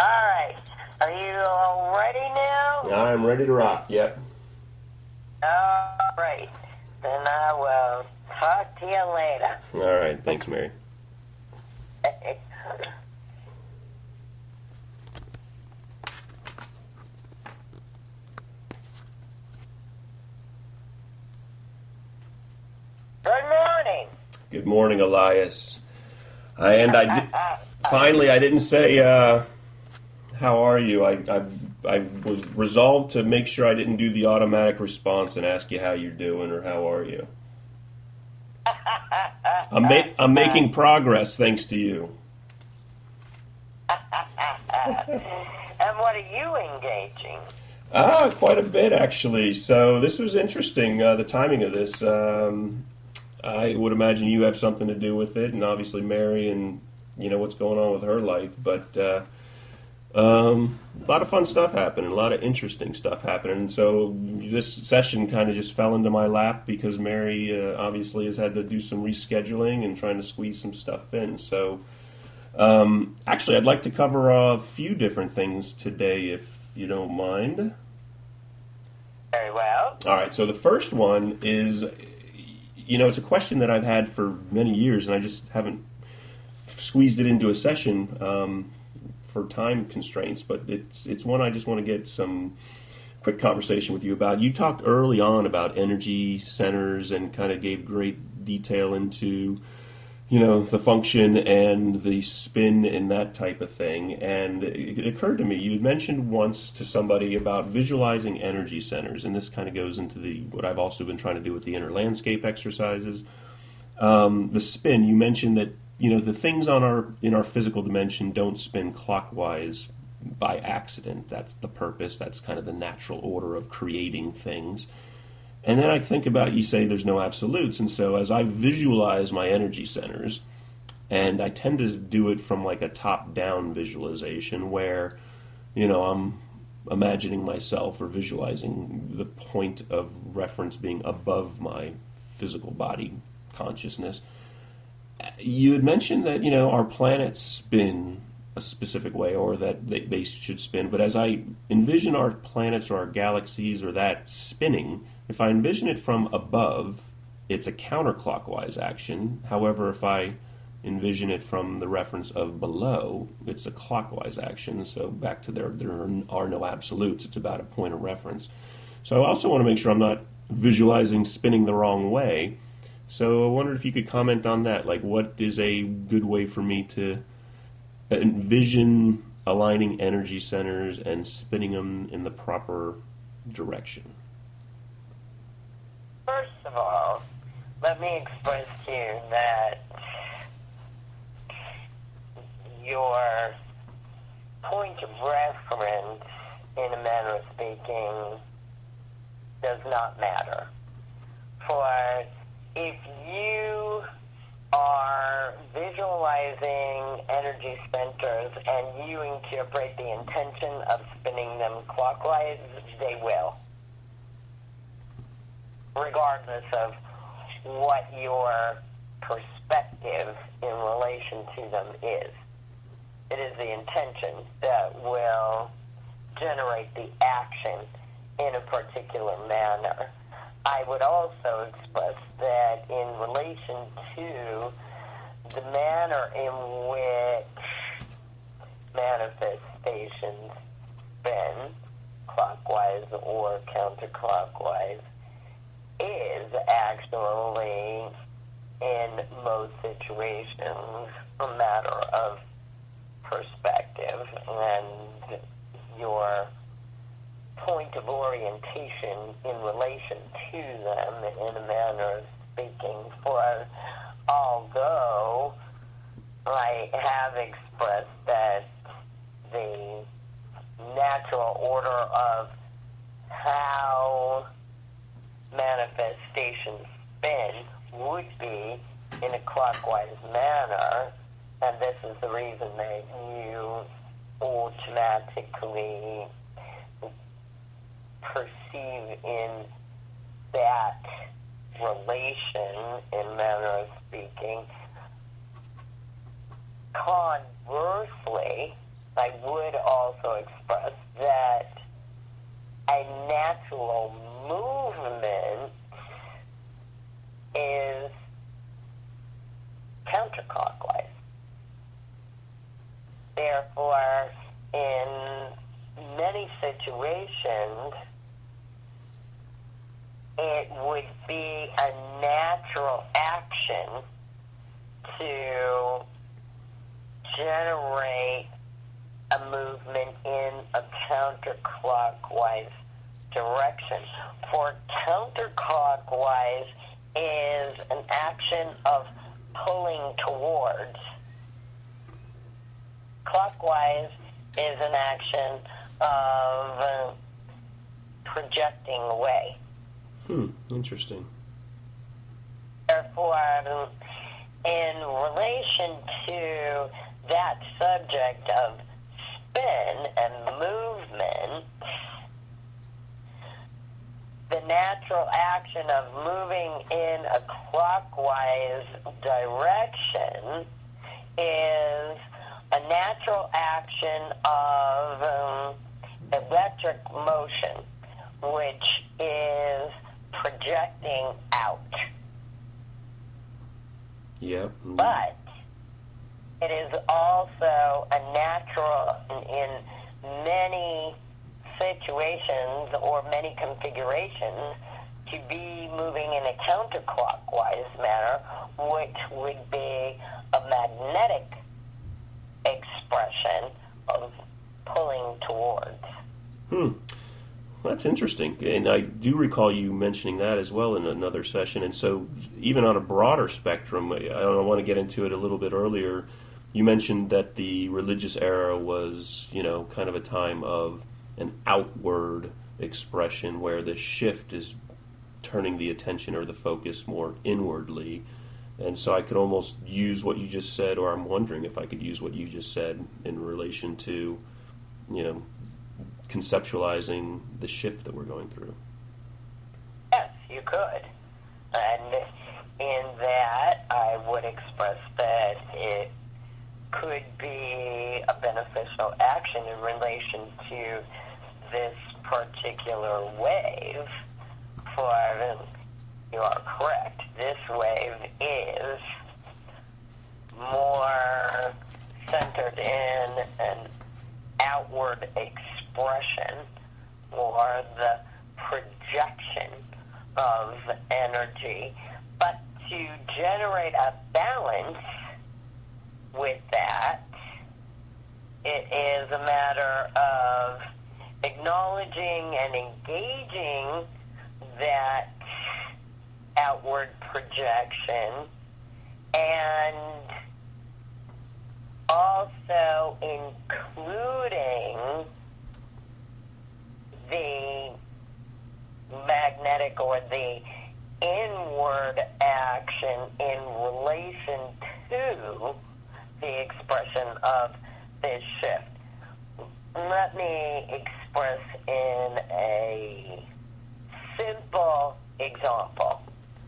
right. Are you all ready now? I'm ready to rock, yep. All right. Then I will talk to you later. All right, thanks, Mary. Good morning. Good morning, Elias. Finally, I didn't say, how are you? I was resolved to make sure I didn't do the automatic response and ask you how you're doing or how are you. I'm making progress thanks to you. And what are you engaging? Quite a bit, actually. So this was interesting, the timing of this. I would imagine you have something to do with it, and obviously Mary and, what's going on with her life. But a lot of fun stuff happening, a lot of interesting stuff happening. And so this session kind of just fell into my lap because Mary obviously has had to do some rescheduling and trying to squeeze some stuff in. So actually, I'd like to cover a few different things today, if you don't mind. Very well. All right, so the first one is, it's a question that I've had for many years, and I just haven't squeezed it into a session for time constraints, but it's one I just want to get some quick conversation with you about. You talked early on about energy centers and kind of gave great detail into the function and the spin and that type of thing. And it occurred to me, you had mentioned once to somebody about visualizing energy centers, and this kind of goes into what I've also been trying to do with the inner landscape exercises. The spin, you mentioned that, the things in our physical dimension don't spin clockwise by accident. That's the purpose. That's kind of the natural order of creating things. And then I think about, you say there's no absolutes, and so as I visualize my energy centers, and I tend to do it from like a top-down visualization where, I'm imagining myself or visualizing the point of reference being above my physical body consciousness. You had mentioned that, our planets spin a specific way, or that they should spin, but as I envision our planets or our galaxies or that spinning, if I envision it from above, it's a counterclockwise action. However, if I envision it from the reference of below, it's a clockwise action. So back to there are no absolutes. It's about a point of reference. So I also want to make sure I'm not visualizing spinning the wrong way. So I wondered if you could comment on that. Like, what is a good way for me to envision aligning energy centers and spinning them in the proper direction? First of all, let me express to you that your point of reference, in a manner of speaking, does not matter. For if you are visualizing energy centers and you incorporate the intention of spinning them clockwise, they will, regardless of what your perspective in relation to them is. It is the intention that will generate the action in a particular manner. I would also express that in relation to the manner in which manifestations spin, clockwise or counterclockwise, is actually, in most situations, a matter of perspective and your point of orientation in relation to them, in a manner of speaking. For although I have expressed that the natural order of how manifestations spin would be in a clockwise manner, and this is the reason that you automatically perceive in that relation, in manner of speaking. Conversely, I would also express that a natural movement is counterclockwise. Therefore, in many situations, it would be a natural action to generate a movement in a counterclockwise direction. For counterclockwise is an action of pulling towards. Clockwise is an action of projecting away. Interesting. Therefore, in relation to that subject of spin and movement, the natural action of moving in a clockwise direction is a natural action of electric motion, which is projecting out. Yeah. But it is also a natural, in many situations or many configurations, to be moving in a counterclockwise manner, which would be a magnetic expression of pulling towards. That's interesting. And I do recall you mentioning that as well in another session. And so even on a broader spectrum, I want to get into it a little bit earlier, you mentioned that the religious era was, kind of a time of an outward expression where the shift is turning the attention or the focus more inwardly. And so I could almost use what you just said, or I'm wondering if I could use what you just said in relation to, conceptualizing the shift that we're going through. Yes, you could. And in that, I would express that it could be a beneficial action in relation to this particular wave. For, you are correct, this wave is more centered in an outward expression or the projection of energy. But to generate a balance with that, it is a matter of acknowledging and engaging that outward projection, and also including the magnetic or the inward action in relation to the expression of this shift. Let me express in a simple example.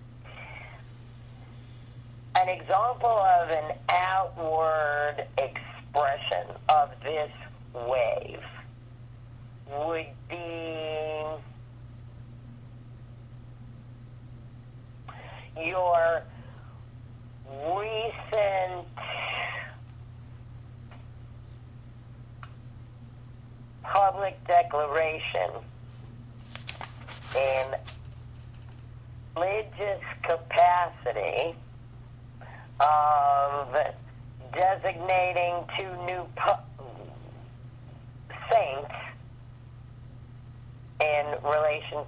An example of an outward expression of this wave would be your recent public declaration in religious capacity of designating two new saints in relation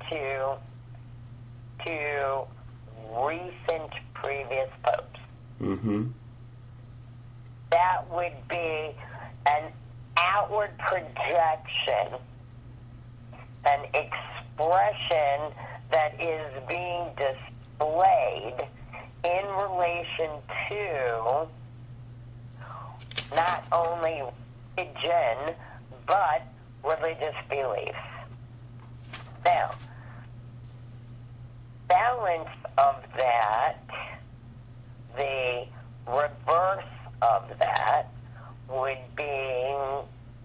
to recent previous popes. Mm-hmm. That would be an outward projection, an expression that is being displayed in relation to not only religion, but religious beliefs. Now, balance of that, the reverse of that, would be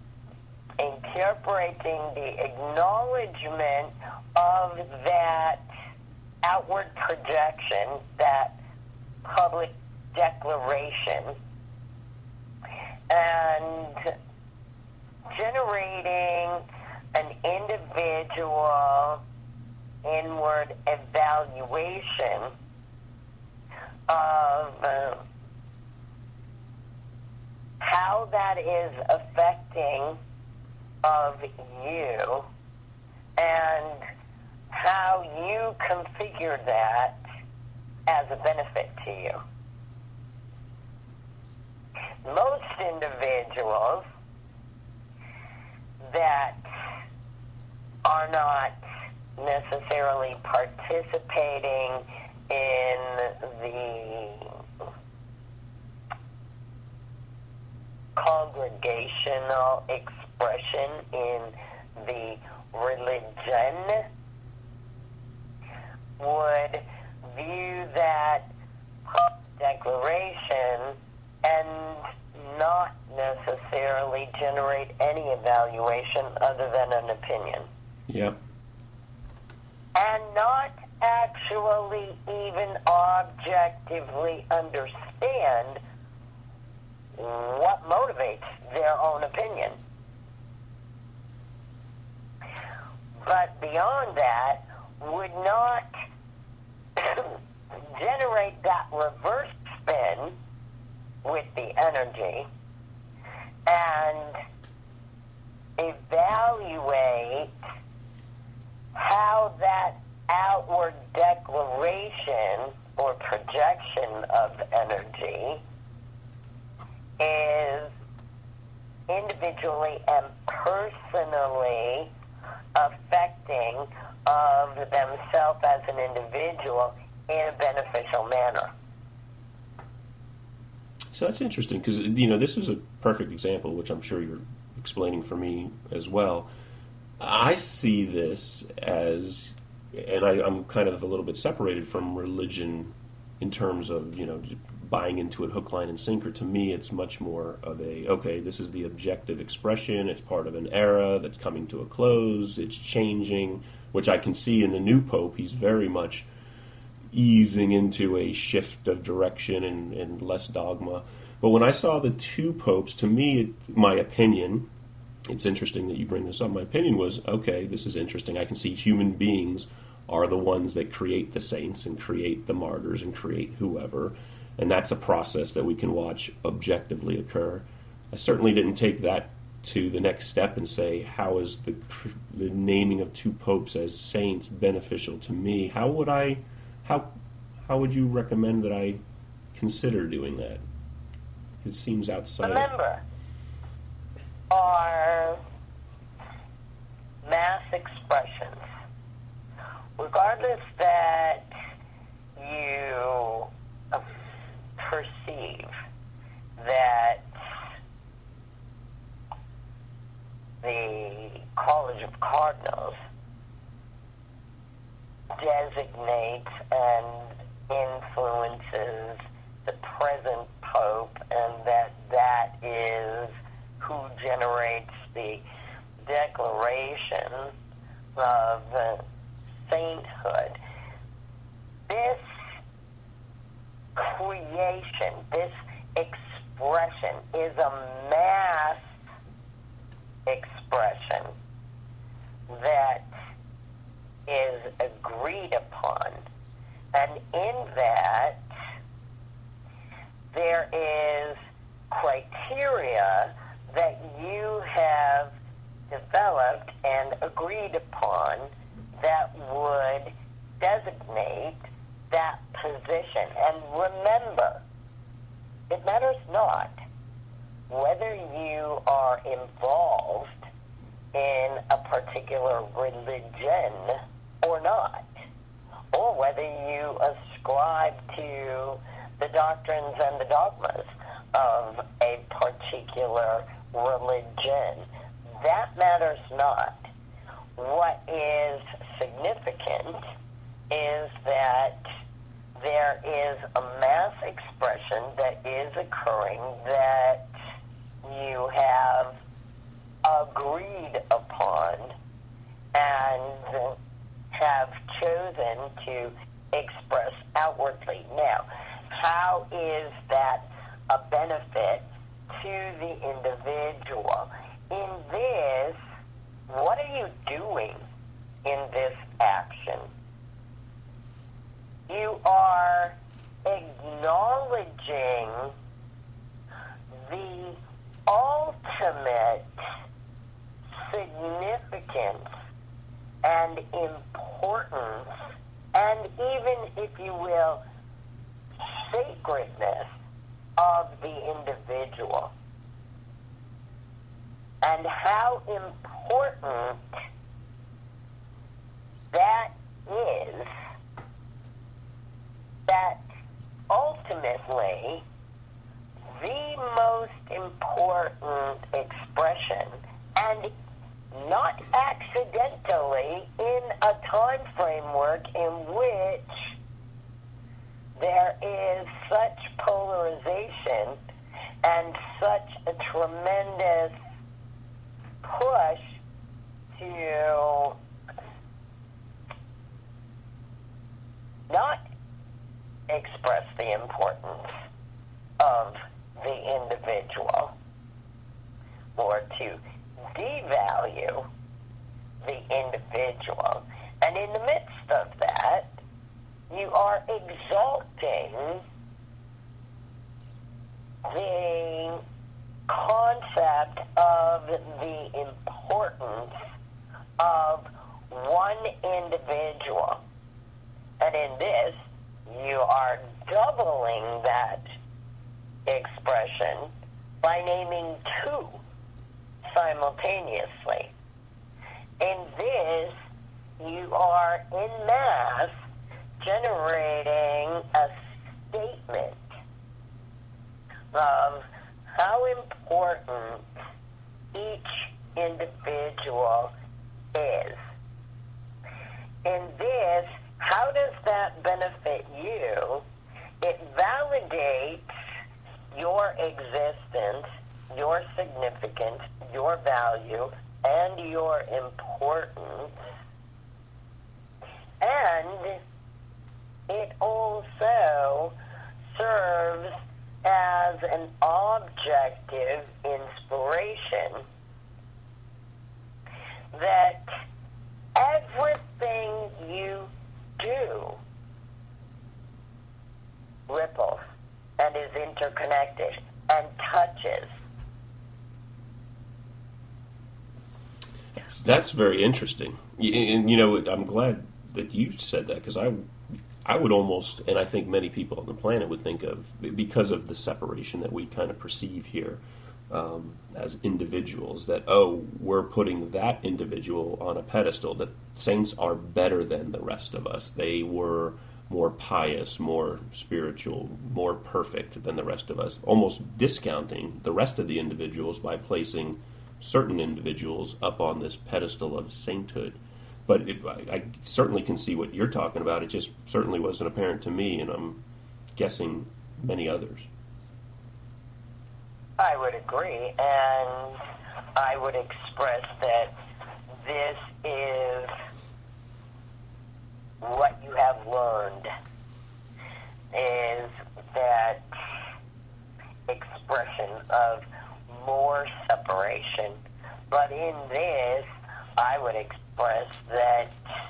incorporating the acknowledgement of that outward projection, that public declaration, and generating an individual inward evaluation of how that is affecting of you and how you configure that as a benefit to you. Most individuals that are not necessarily participating in the congregational expression in the religion would view that declaration and not necessarily generate any evaluation other than an opinion. Yep. And not actually even objectively understand what motivates their own opinion. But beyond that, would not generate that reverse spin with the energy and evaluate how that outward declaration or projection of energy is individually and personally affecting of themselves as an individual in a beneficial manner. So that's interesting because, this is a perfect example, which I'm sure you're explaining for me as well. I see this as, and I'm kind of a little bit separated from religion in terms of, buying into it hook, line, and sinker. To me, it's much more of okay, this is the objective expression. It's part of an era that's coming to a close. It's changing, which I can see in the new Pope. He's very much easing into a shift of direction and less dogma. But when I saw the two popes, to me, my opinion, it's interesting that you bring this up, my opinion was, okay, this is interesting. I can see human beings are the ones that create the saints and create the martyrs and create whoever, and that's a process that we can watch objectively occur. I certainly didn't take that to the next step and say, how is the naming of two popes as saints beneficial to me? How would you recommend that I consider doing that? It seems outside. Remember, our mass expressions, regardless that you perceive that the College of Cardinals designates and influences the present Pope, and that is who generates the declaration of sainthood. This creation, this expression is a mass expression that is agreed upon. And in that, there is criteria that you have developed and agreed upon that would designate that position. And remember, it matters not whether you are involved in a particular religion or not, or whether you ascribe to the doctrines and the dogmas of a particular religion. That matters not. What is significant is that there is a mass expression that is occurring that you have agreed upon and have chosen to express outwardly. Now, how is that a benefit to the individual? In this, what are you doing in this action? You are acknowledging the ultimate significance and importance, and even, if you will, sacredness of the individual, and how important that is, that ultimately the most important expression, and not accidentally in a time framework in which there is such polarization and such a tremendous push to not express the importance of the individual, or to devalue the individual. And in the midst of that, you are exalting the concept of the importance of one individual. And in this, you are doubling that expression by naming two simultaneously. In this, you are en masse generating a statement of how important each individual is. In this, how does that benefit you? It validates your existence, your significance, your value, and your importance. And it also serves as an objective inspiration that everything you do ripples and is interconnected and touches. That's very interesting. And, I'm glad that you said that, because I would almost, and I think many people on the planet would think of, because of the separation that we kind of perceive here as individuals, that, we're putting that individual on a pedestal, that saints are better than the rest of us. They were more pious, more spiritual, more perfect than the rest of us, almost discounting the rest of the individuals by placing certain individuals up on this pedestal of sainthood. But I certainly can see what you're talking about. It just certainly wasn't apparent to me, and I'm guessing many others. I would agree, and I would express that this is what you have learned, is that expression of more separation. But in this, I would express that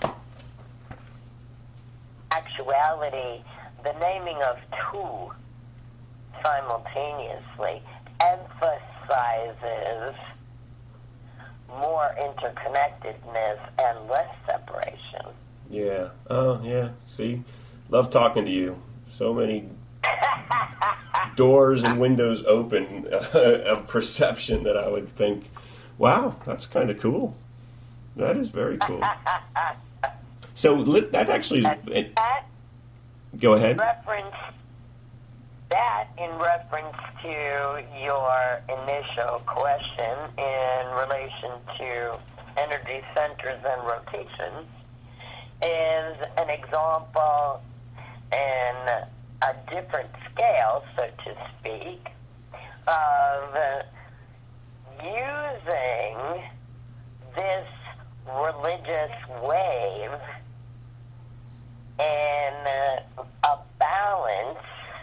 actuality, the naming of two simultaneously emphasizes more interconnectedness and less separation. Yeah. Oh, yeah. See? Love talking to you. So many doors and windows open of perception that I would think, wow, that's kind of cool. That is very cool. So that actually is... Go ahead. In reference to your initial question in relation to energy centers and rotation, is an example in a different scale, so to speak, of using this religious wave in a balance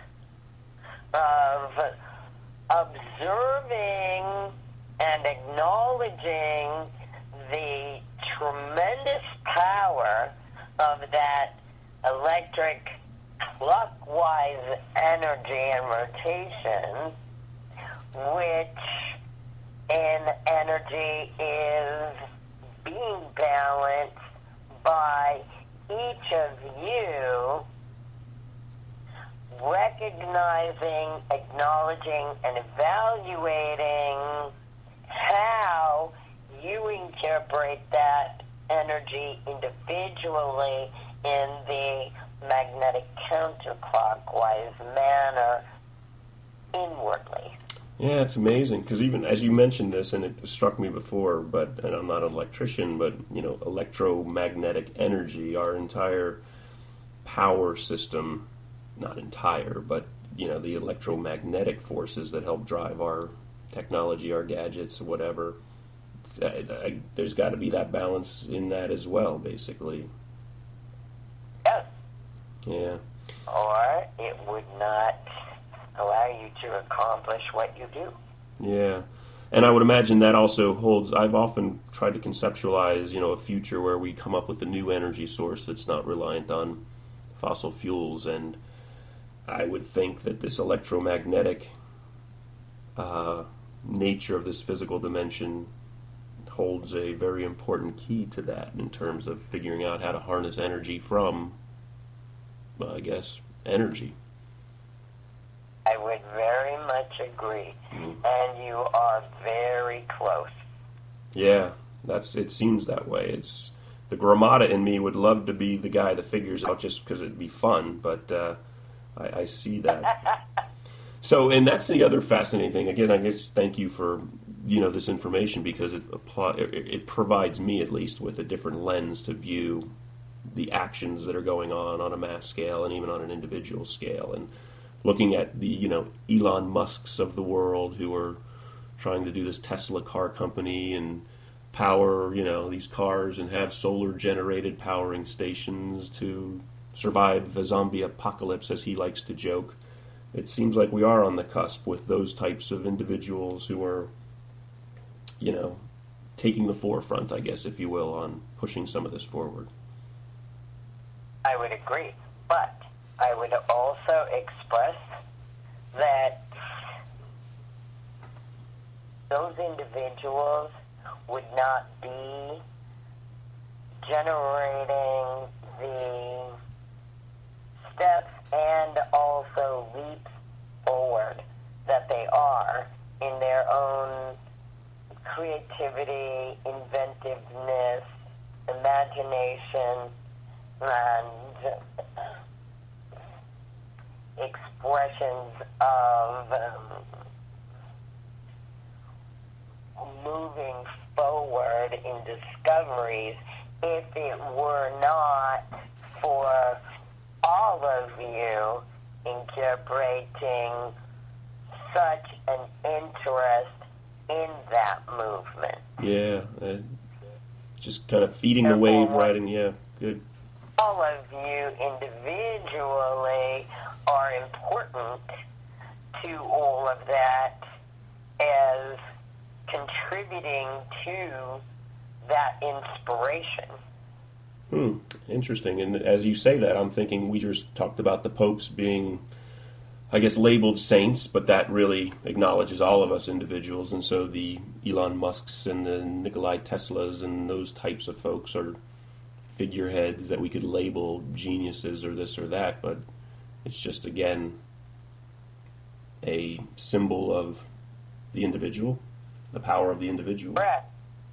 of observing and acknowledging the tremendous power of that electric clockwise energy and rotation, which in energy is being balanced by each of you recognizing, acknowledging, and evaluating how you incorporate that energy individually in the magnetic counterclockwise manner inwardly. Yeah, it's amazing because even as you mentioned this, and it struck me before, and I'm not an electrician, but electromagnetic energy, our entire power system, not entire, but the electromagnetic forces that help drive our technology, our gadgets, whatever. There's got to be that balance in that as well, basically. Yes. Yeah. Or it would not allow you to accomplish what you do. Yeah. And I would imagine that also holds, I've often tried to conceptualize, a future where we come up with a new energy source that's not reliant on fossil fuels, and I would think that this electromagnetic nature of this physical dimension holds a very important key to that in terms of figuring out how to harness energy from, energy. I would very much agree, and you are very close. Yeah, it seems that way. It's the grammata in me would love to be the guy that figures out just because it'd be fun, but I see that. So, and that's the other fascinating thing. Again, I guess thank you for this information because it provides me at least with a different lens to view the actions that are going on a mass scale and even on an individual scale, and looking at the Elon Musks of the world who are trying to do this Tesla car company and power these cars and have solar generated powering stations to survive the zombie apocalypse, as he likes to joke. It seems like we are on the cusp with those types of individuals who are taking the forefront, I guess, if you will, on pushing some of this forward. I would agree, but I would also express that those individuals would not be generating the steps and also leaps forward that they are in their own creativity, inventiveness, imagination, and expressions of moving forward in discoveries if it were not for all of you incorporating such an interest in that movement. Yeah, just kind of feeding the wave, riding, yeah, good. All of you individually are important to all of that as contributing to that inspiration. Interesting. And as you say that, I'm thinking we just talked about the popes being, I guess, labeled saints, but that really acknowledges all of us individuals. And so the Elon Musks and the Nikolai Teslas and those types of folks are figureheads that we could label geniuses or this or that, but it's just, again, a symbol of the individual, the power of the individual. Correct.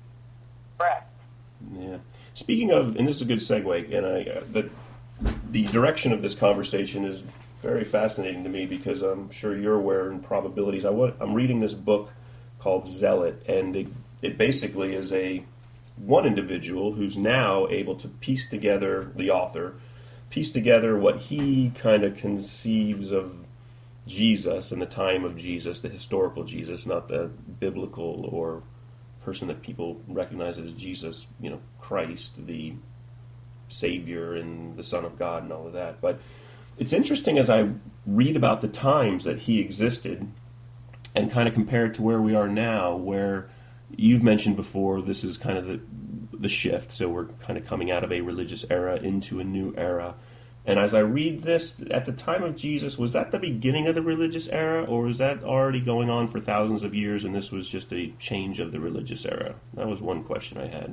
Yeah. Speaking of, and this is a good segue, and the direction of this conversation is very fascinating to me because I'm sure you're aware in probabilities. I'm reading this book called Zealot, and it basically is one individual who's now able to piece together what he kind of conceives of Jesus and the time of Jesus, the historical Jesus, not the biblical or person that people recognize as Jesus, Christ, the Savior and the Son of God and all of that. But it's interesting as I read about the times that he existed and kind of compare it to where we are now, where you've mentioned before this is kind of the shift. So we're kind of coming out of a religious era into a new era. And as I read this, at the time of Jesus, was that the beginning of the religious era, or was that already going on for thousands of years and this was just a change of the religious era? That was one question I had.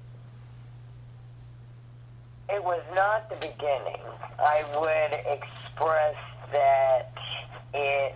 It was not the beginning. I would express that it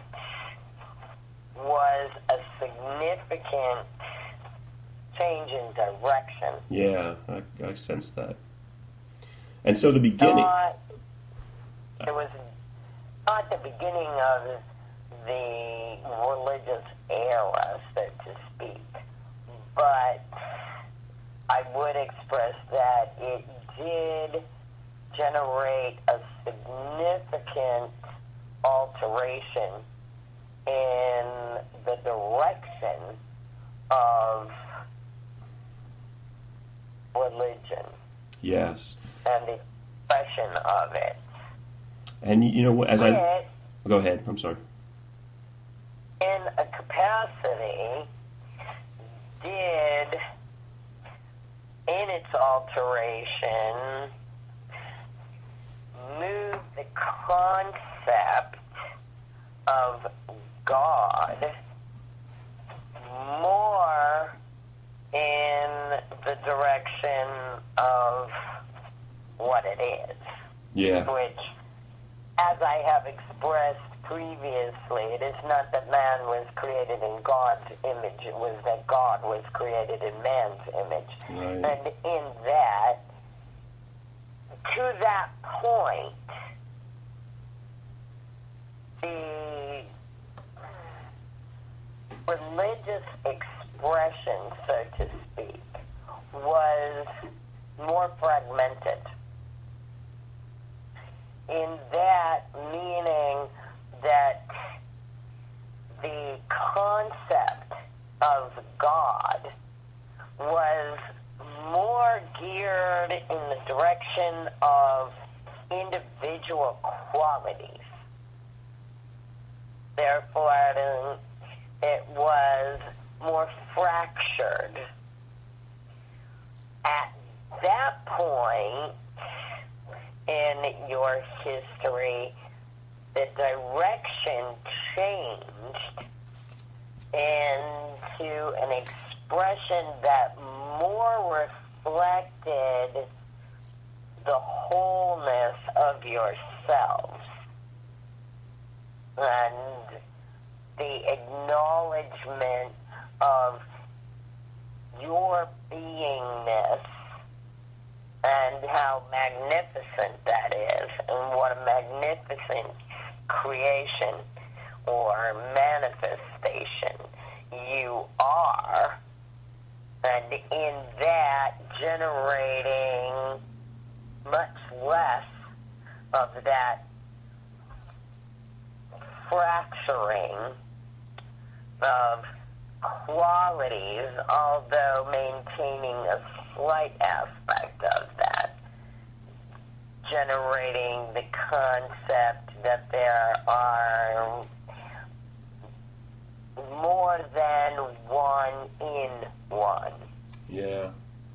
was a significant change in direction. Yeah, I sense that. And so the beginning... It was not the beginning of the religious era, so to speak, but I would express that it did generate a significant alteration in the direction of religion. Yes. And the expression of it. And go ahead, I'm sorry. In a capacity, did, in its alteration, move the concept of God more in the direction of what it is. Yeah. Which, as I have expressed previously, it is not that man was created in God's image, it was that God was created in man's image. Right. And in that, to that point, the religious expression, so to speak, was more fragmented. In that meaning that the concept of God was more geared in the direction of individual qualities. Therefore, it was more fractured. At that point in your history, the direction changed into an expression that more reflected the wholeness of yourselves and the acknowledgement of your beingness and how magnificent that is, and what a magnificent creation or manifestation you are, and in that generating much less of that fracturing of qualities, although maintaining a slight aspect of that, generating the concept that there are more than one in one. Yeah.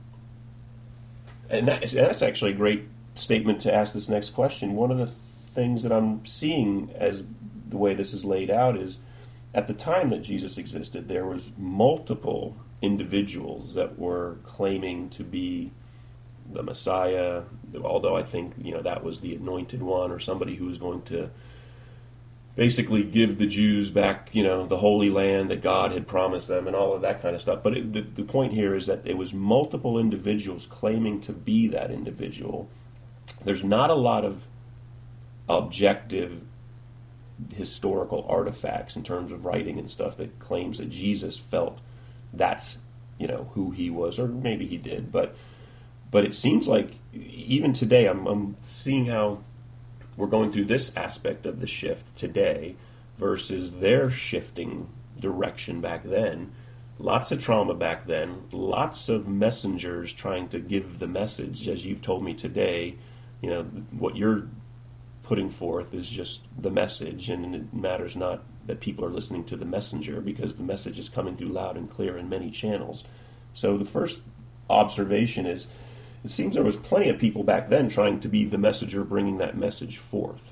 And that's actually a great statement to ask this next question. One of the things that I'm seeing as the way this is laid out is, at the time that Jesus existed, there was multiple individuals that were claiming to be the Messiah, although I think, that was the anointed one, or somebody who was going to basically give the Jews back, the Holy Land that God had promised them and all of that kind of stuff. But the point here is that it was multiple individuals claiming to be that individual. There's not a lot of objective historical artifacts in terms of writing and stuff that claims that Jesus felt that's, who he was, or maybe he did. But it seems like even today, I'm seeing how we're going through this aspect of the shift today, versus their shifting direction back then. Lots of trauma back then, lots of messengers trying to give the message, as you've told me today. What you're putting forth is just the message, and it matters not that people are listening to the messenger, because the message is coming through loud and clear in many channels. So the first observation is, it seems there was plenty of people back then trying to be the messenger, bringing that message forth.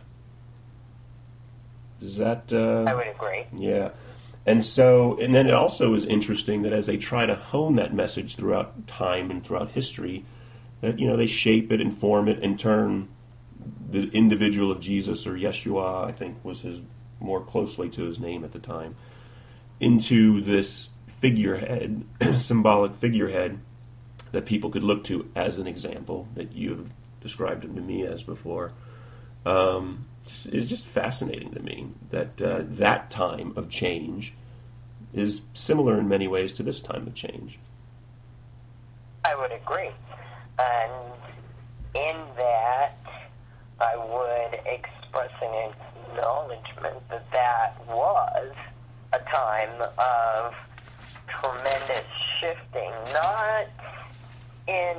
Is that... I would agree. Yeah. And then it also is interesting that as they try to hone that message throughout time and throughout history, that, they shape it, inform it, and turn the individual of Jesus, or Yeshua, I think was more closely to his name at the time, into this figurehead, symbolic figurehead that people could look to as an example, that you have described him to me as before. It's just fascinating to me that that time of change is similar in many ways to this time of change. I would agree. And in that, I would express an acknowledgement that was a time of tremendous shifting, not in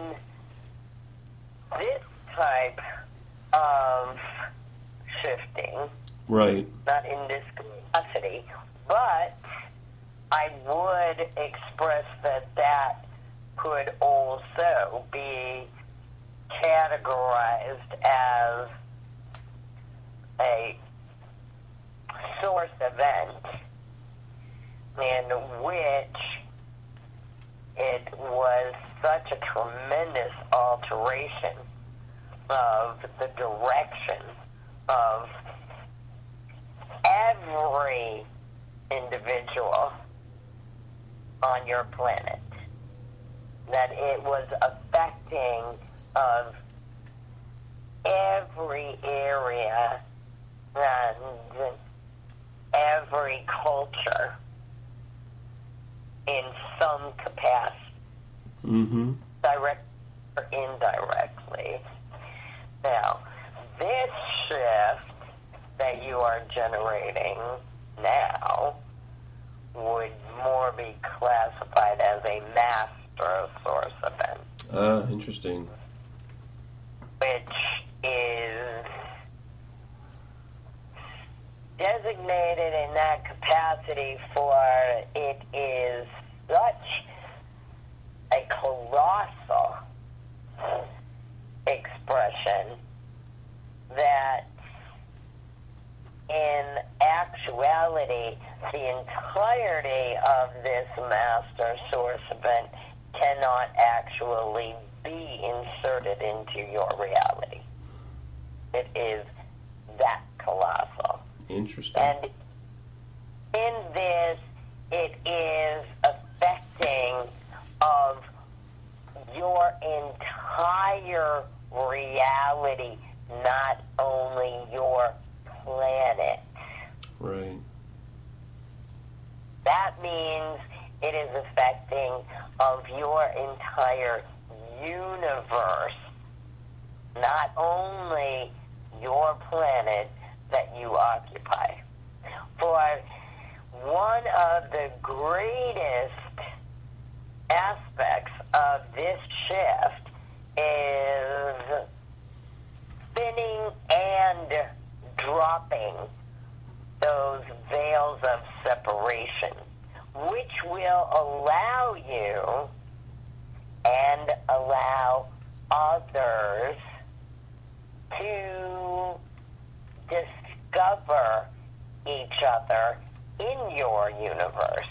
this type of shifting, right? Not in this capacity, but I would express that could also be categorized as a source event in which it was such a tremendous alteration of the direction of every individual on your planet, that it was affecting of every area and every culture in some capacity, direct or indirectly. Now, this shift that you are generating now would more be classified as a master source event. Interesting. Which is designated in that capacity for it is such a colossal expression that in actuality the entirety of this master source event cannot actually be inserted into your reality. It is that colossal. Interesting. And in this, it is affecting of your entire reality, not only your planet. Right. That means it is affecting of your entire universe, not only your planet that you occupy. For one of the greatest aspects of this shift is spinning and dropping those veils of separation, which will allow you and allow others to discover each other in your universe,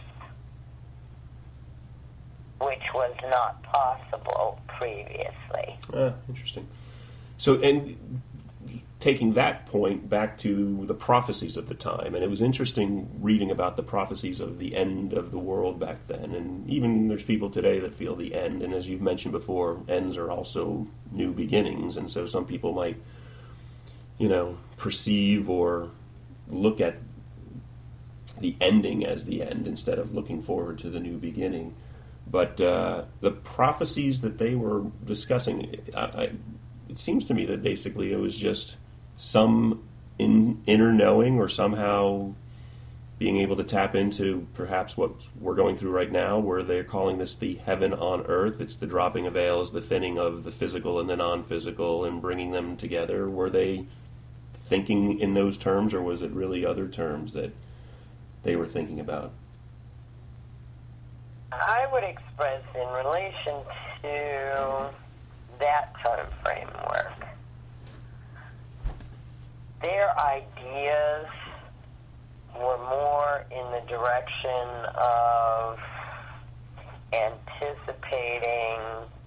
which was not possible previously. Interesting. So, and taking that point back to the prophecies of the time, and it was interesting reading about the prophecies of the end of the world back then, and even there's people today that feel the end, and as you've mentioned before, ends are also new beginnings, and so some people might, perceive or look at the ending as the end instead of looking forward to the new beginning. But the prophecies that they were discussing, it seems to me that basically it was just some inner knowing or somehow being able to tap into perhaps what we're going through right now, where they're calling this the heaven on earth. It's the dropping of veils, the thinning of the physical and the non-physical, and bringing them together. Were they thinking in those terms, or was it really other terms that they were thinking about? I would express in relation to that time framework, their ideas were more in the direction of anticipating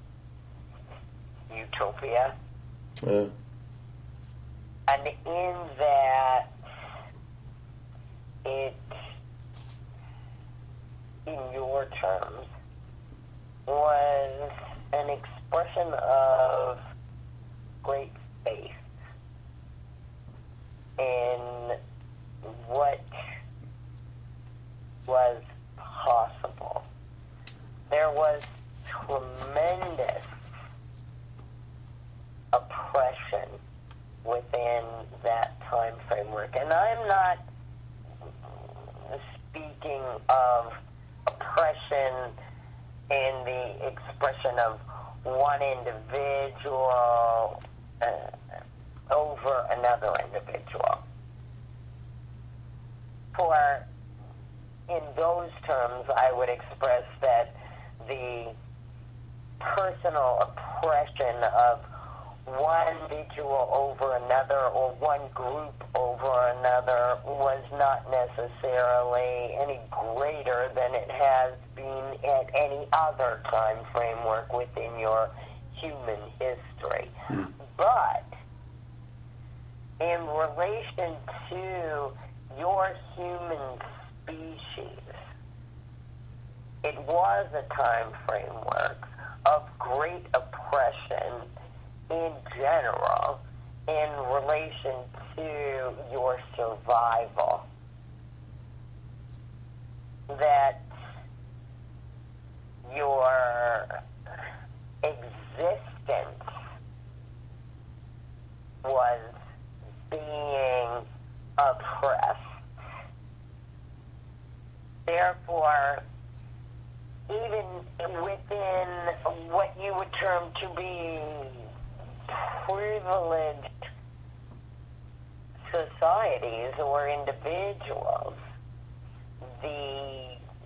utopia. And in that, it, in your terms, was an expression of great faith in what was possible. There was tremendous oppression within that time framework. And I'm not speaking of oppression in the expression of one individual over another individual. For in those terms, I would express that the personal oppression of one individual over another or one group over another was not necessarily any greater than it has been at any other time framework within your human history. But in relation to your human species, it was a time framework of great oppression in general in relation to your survival. That your existence was being oppressed. Therefore, even within what you would term to be privileged societies or individuals, the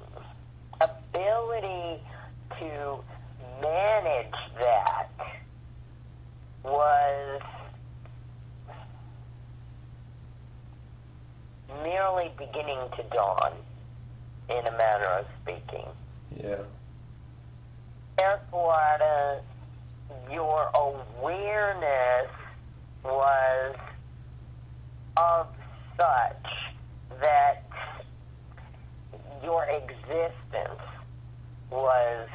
ability to manage that was merely beginning to dawn, in a manner of speaking. Yeah. Therefore, your awareness was of such that your existence was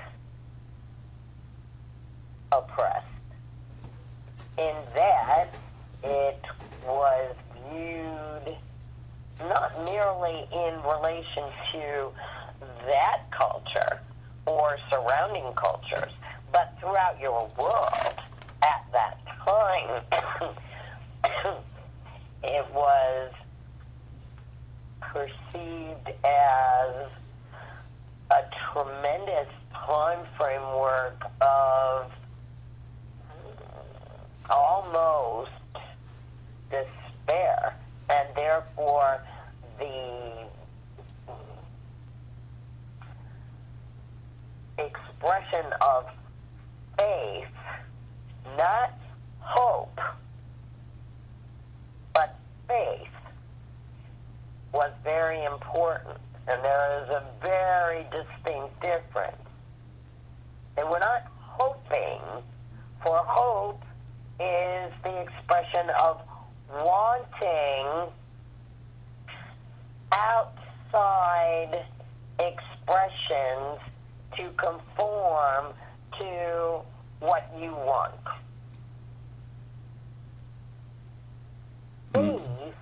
oppressed. In that, it was viewed not merely in relation to that culture or surrounding cultures, but throughout your world at that time. It was perceived as a tremendous time framework of almost despair, and therefore the expression of faith, not hope, but faith, was very important. And there is a very distinct difference. And we're not hoping, for hope is the expression of wanting outside expressions to conform to what you want. Faith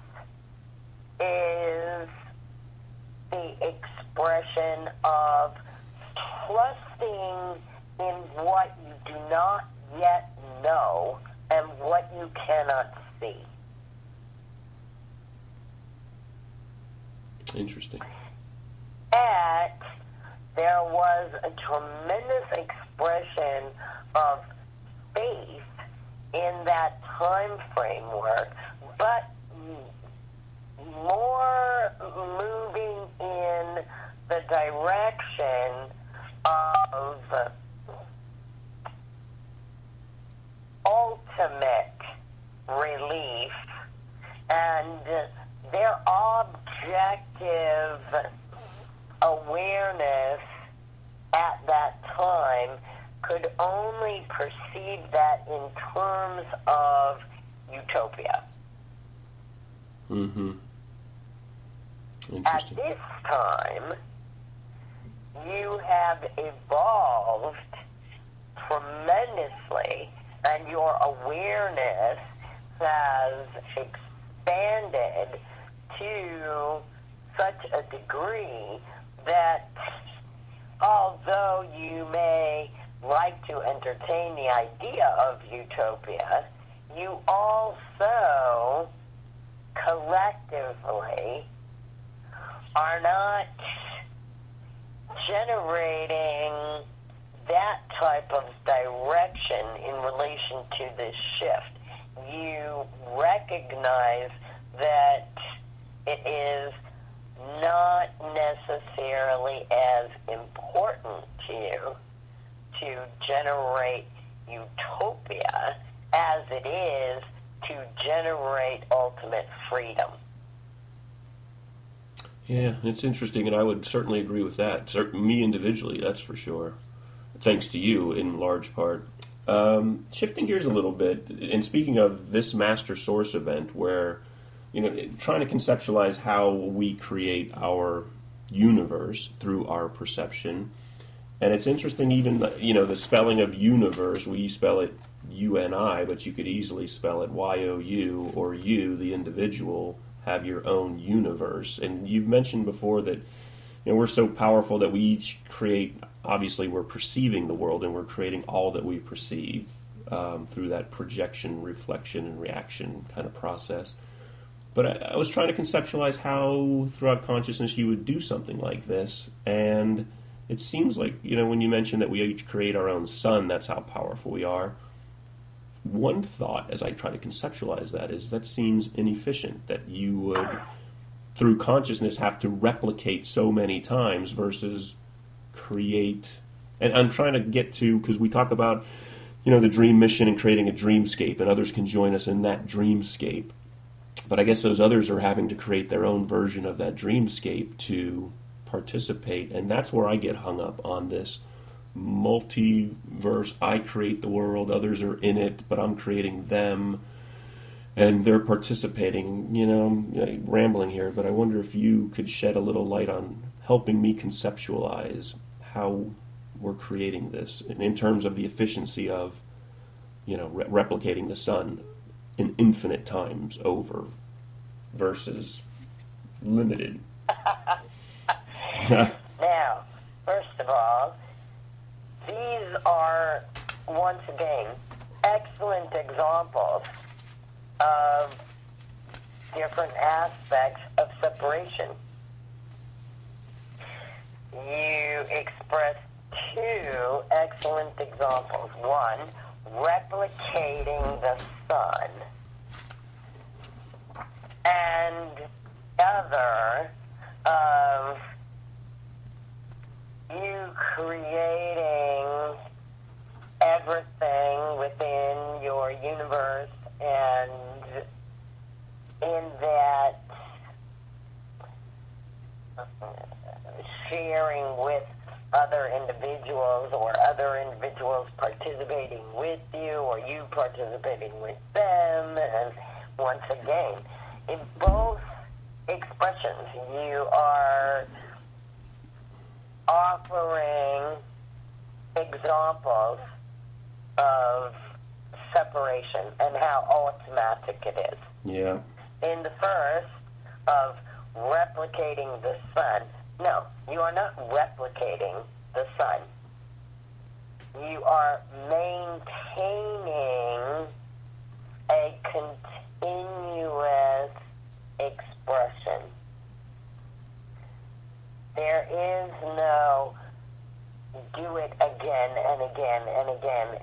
is the expression of trusting in what you do not yet know and what you cannot see. Interesting. Yet, there was a tremendous expression of faith in that time framework, but more moving in the direction of ultimate relief, and their objective awareness at that time could only perceive that in terms of utopia. Mm-hmm. At Interesting. this time, you have evolved tremendously, and your awareness has expanded to such a degree that although you may like to entertain the idea of utopia, you also collectively are not generating that type of direction in relation to this shift. You recognize that it is not necessarily as important to you to generate utopia as it is to generate ultimate freedom. Yeah, it's interesting, and I would certainly agree with that. Me individually, that's for sure. Thanks to you, in large part. Shifting gears a little bit, and speaking of this Master Source event, where trying to conceptualize how we create our universe through our perception, and it's interesting, even the spelling of universe. We spell it UNI, but you could easily spell it YOU, or you, the individual, have your own universe. And you've mentioned before that we're so powerful that we each create. Obviously, we're perceiving the world, and we're creating all that we perceive through that projection, reflection, and reaction kind of process. But I was trying to conceptualize how, throughout consciousness, you would do something like this. And it seems like, when you mentioned that we each create our own sun, that's how powerful we are. One thought, as I try to conceptualize that, is that seems inefficient, that you would, through consciousness, have to replicate so many times versus create. And I'm trying to get to, because we talk about, the dream mission and creating a dreamscape, and others can join us in that dreamscape. But I guess those others are having to create their own version of that dreamscape to participate, and that's where I get hung up on this multiverse. I create the world, others are in it, but I'm creating them, and they're participating. I'm rambling here, but I wonder if you could shed a little light on helping me conceptualize how we're creating this in terms of the efficiency of, replicating the sun in infinite times over versus limited. Now, first of all, these are, once again, excellent examples of different aspects of separation. You expressed two excellent examples. One, replicating the sun, and other of you creating everything within your universe, and in that sharing with other individuals, or other individuals participating with you, or you participating with them. And once again, in both expressions, you are offering examples of separation and how automatic it is. Yeah. In the first, of replicating the sun, no, you are not replicating the sun. You are maintaining a continuous expression.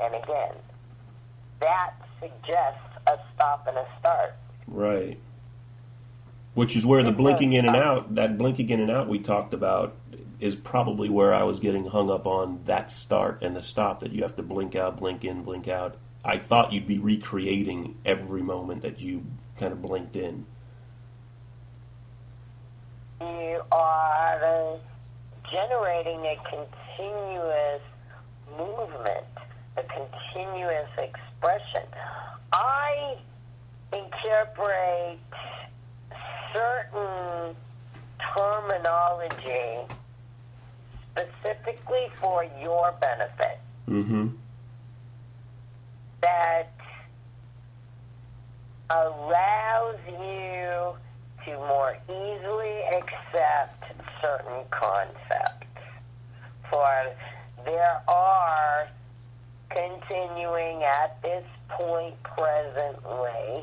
and again. That suggests a stop and a start. Right. Which is where the blinking in and out, that blinking in and out we talked about, is probably where I was getting hung up on that start and the stop, that you have to blink out, blink in, blink out. I thought you'd be recreating every moment that you kind of blinked in. You are generating a continuous movement, a continuous expression. I incorporate certain terminology specifically for your benefit. Mm-hmm. That allows you to more easily accept certain concepts. For there are, continuing at this point presently,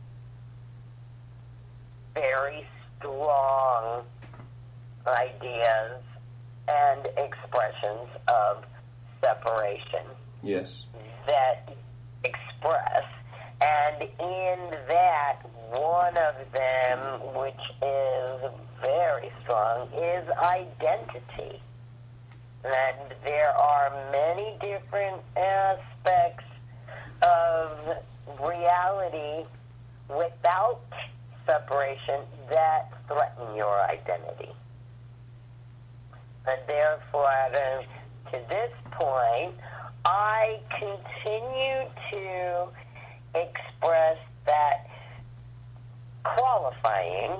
very strong ideas and expressions of separation. Yes. That express, and in that, one of them, which is very strong, is identity. And there are many different aspects of reality without separation that threaten your identity. And therefore, to this point, I continue to express that qualifying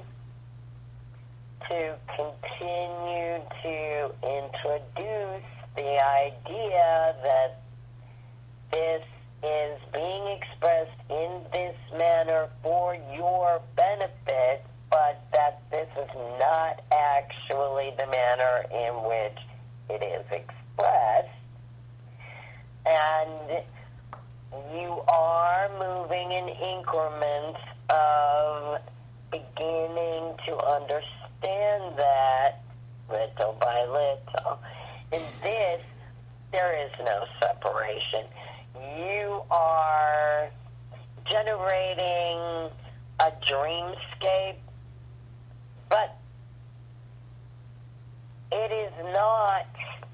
to continue to introduce the idea that this is being expressed in this manner for your benefit, but that this is not actually the manner in which it is expressed. And you are moving in increments of beginning to understand that little by little. In this, there is no separation. You are generating a dreamscape, but it is not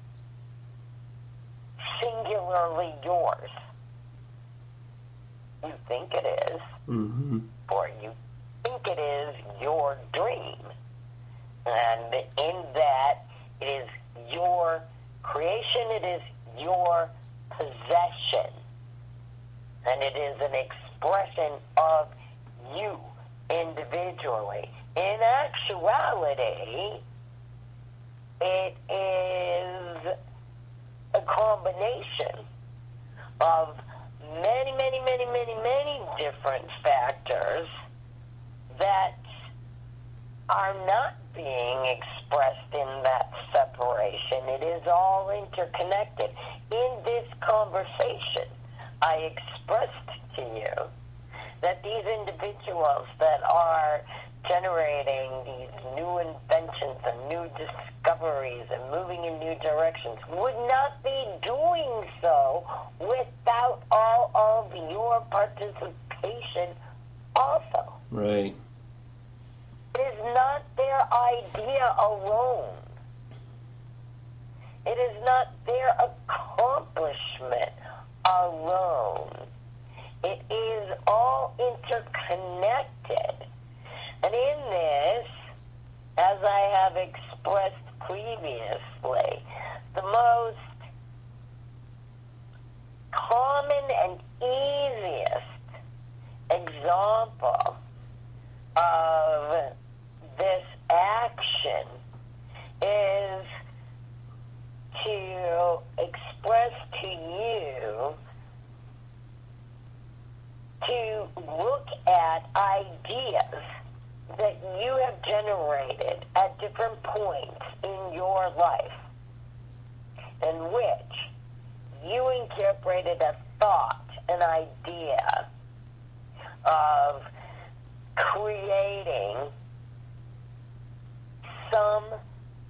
singularly yours. You think it is, Mm-hmm. or you think it is your dream. And in that, it is your creation, it is your possession. And it is an expression of you individually. In actuality, it is a combination of many, many, many, many, many different factors that are not being expressed in that separation. It is all interconnected. In this conversation, I expressed to you that these individuals that are generating these new inventions and new discoveries and moving in new directions would not be doing so without all of your participation also. Right. It is not their idea alone. It is not their accomplishment alone. It is all interconnected. And in this, as I have expressed previously, the most common and easiest example of this action is to express to you to look at ideas that you have generated at different points in your life in which you incorporated a thought, an idea of creating some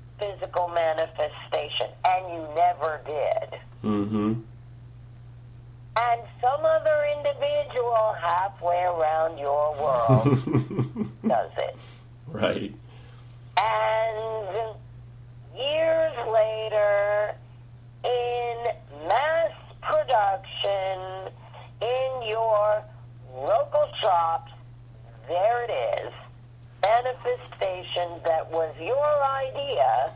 physical manifestation, and you never did. Mm-hmm. and some other individual halfway around your world does it. Right. And years later, in mass production, in your local shops, there it is. Manifestation that was your idea,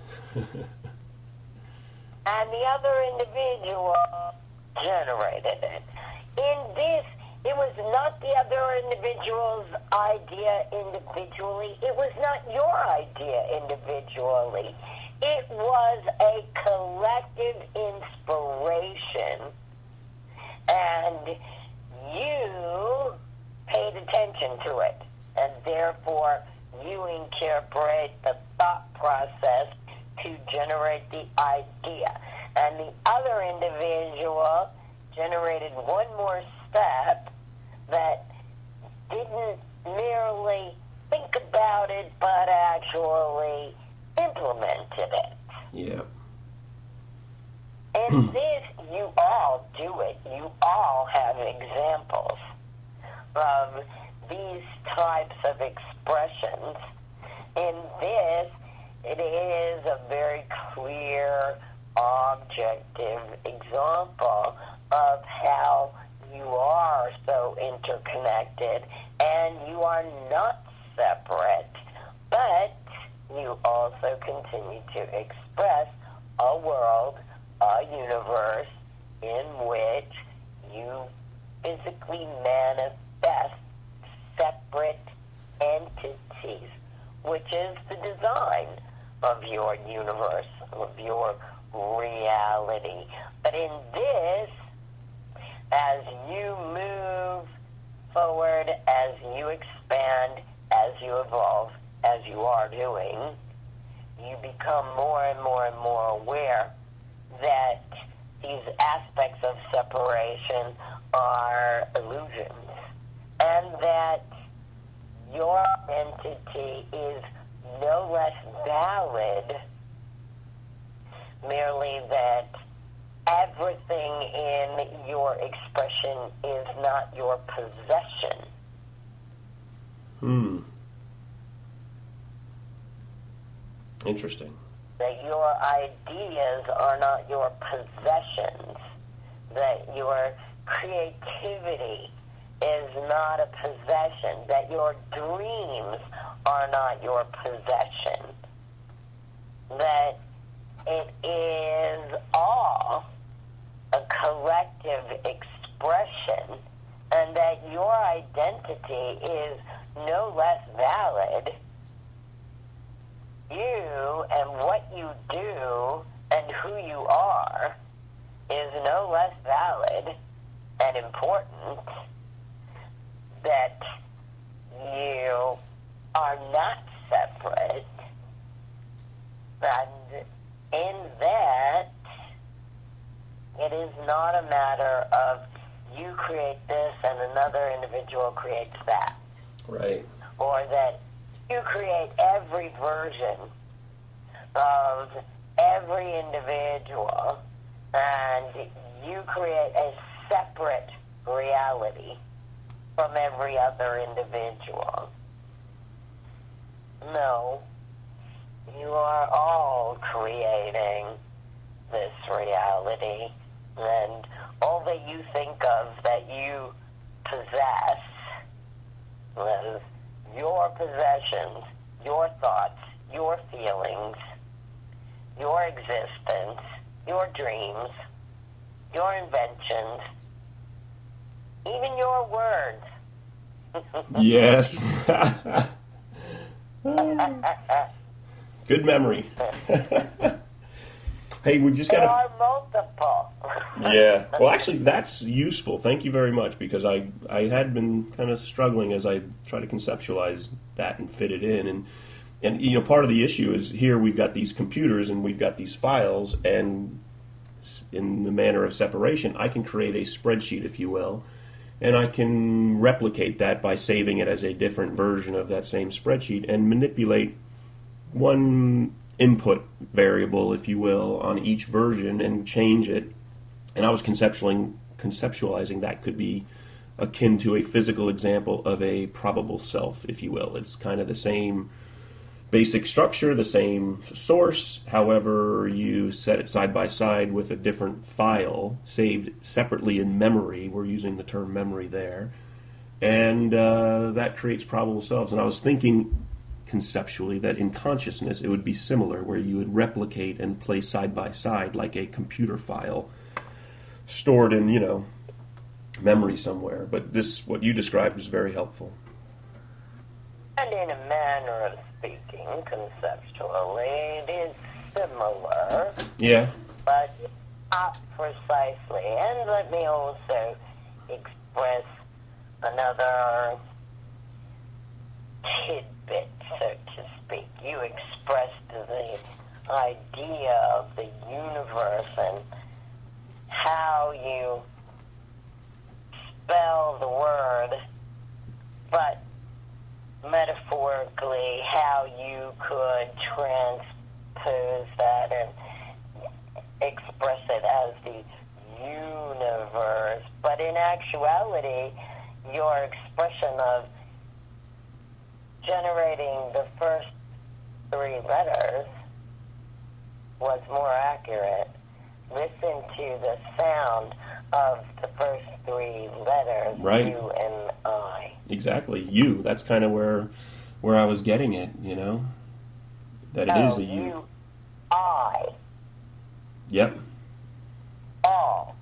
and the other individual generated it. In this, it was not the other individual's idea individually. It was not your idea individually. It was a collective inspiration, and you paid attention to it, and therefore you incorporate the thought process to generate the idea. And the other individual generated one more step that didn't merely think about it, but actually implemented it. Yeah. And this, you all do it. You all have examples of these types of expressions. In this, it is a very clear, objective example of how you are so interconnected and you are not separate, but you also continue to express a world, a universe in which you physically manifest separate entities, which is the design of your universe, of your reality. But in this, as you move forward, as you expand, as you evolve, as you are doing, you become more and more and more aware that these aspects of separation are illusions, and that your entity is no less valid, merely that everything in your expression is not your possession. Interesting. That your ideas are not your possessions, that your creativity is not a possession, that your dreams are not your possession, that it is all a collective expression, and that your identity is no less valid. You and what you do and who you are is no less valid and important, that you are not separate, and in that, it is not a matter of you create this and another individual creates that. Right. Or that you create every version of every individual and you create a separate reality from every other individual. No, you are all creating this reality, and all that you think of that you possess, well, your possessions, your thoughts, your feelings, your existence, your dreams, your inventions, even your words. Yes. Good memory. Hey, we just got There are multiple. Yeah. Well, actually, that's useful. Thank you very much, because I had been kind of struggling as I try to conceptualize that and fit it in. And you know, part of the issue is here we've got these computers and we've got these files, and in the manner of separation, I can create a spreadsheet, if you will, and I can replicate that by saving it as a different version of that same spreadsheet and manipulate one input variable, if you will, on each version and change it. And I was conceptualizing conceptualizing that could be akin to a physical example of a probable self, if you will. It's kind of the same basic structure, the same source. However, you set it side by side with a different file saved separately in memory. We're using the term memory there. And that creates probable selves. And I was thinking conceptually that in consciousness it would be similar, where you would replicate and place side by side like a computer file stored in, memory somewhere. But this, what you described, was very helpful. And in a manner of speaking, conceptually, it is similar. Yeah. But not precisely. And let me also express another tidbit, so to speak. You expressed the idea of the universe and how you spell the word, but metaphorically how you could transpose that and express it as the universe. But in actuality, your expression of generating the first three letters was more accurate. Listen to the sound of the first three letters, right. U and I. Exactly, you. That's kind of where I was getting it, that it is a you. You, I. Yep. All.